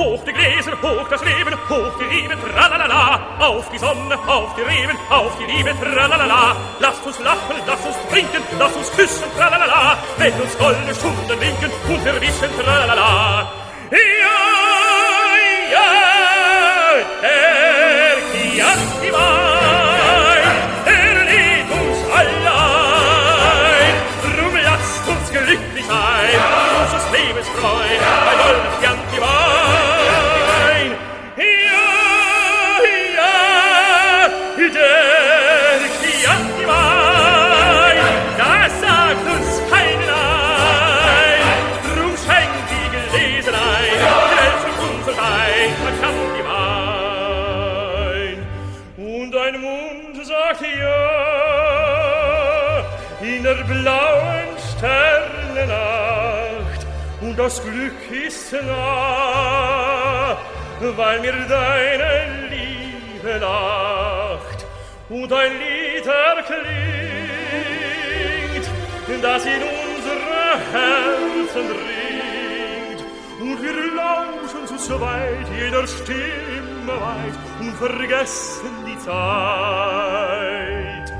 hoch die Gläser, hoch das Leben, hoch die Liebe, tralalala. Auf die Sonne, auf die Reben, auf die Liebe, tralalala. Lasst uns lachen, lasst uns trinken, lasst uns küssen, tralalala. Wenn uns goldene Stunden winken und wir wissen, tralalala. Ja, ja, der Chianti Wein, er liebt uns allein. Drum lasst uns glücklich sein, unseres Lebens Freund, bei goldenen Chianti Wein. Ja, ja, der Chianti Wein, das sagt uns kein Nein. Drum schenkt die Gläser ein, helfen unser Wein, Chianti Wein. Und ein Mund sagt ja, in der blauen Sternennacht, und das Glück ist nah, weil mir deine Liebe lacht und ein Lied erklingt, das in unsere Herzen dringt, und wir lauschen zu zweit jeder Stimme weit und vergessen die Zeit.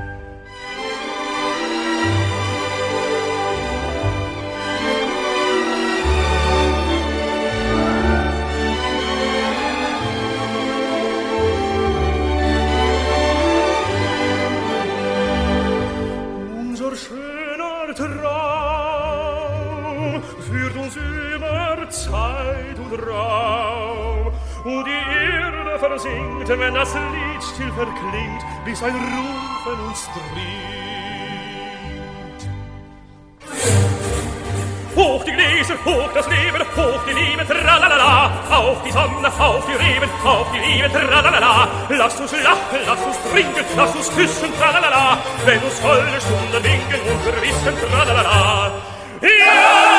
Schöner Traum führt uns über Zeit und Raum, und die Erde versinkt, wenn das Lied still verklingt, bis ein Rufen uns dringt. Hoch die Gläser, hoch das Leben, hoch die Liebe, tralalala. Auf die Sonne, auf die Reben, auf die Liebe, tralalala. Lasst uns lachen, lasst uns trinken, lasst uns küssen, tralalala. Wenn uns volle Stunden winken und wir wissen, tralalala. Ja!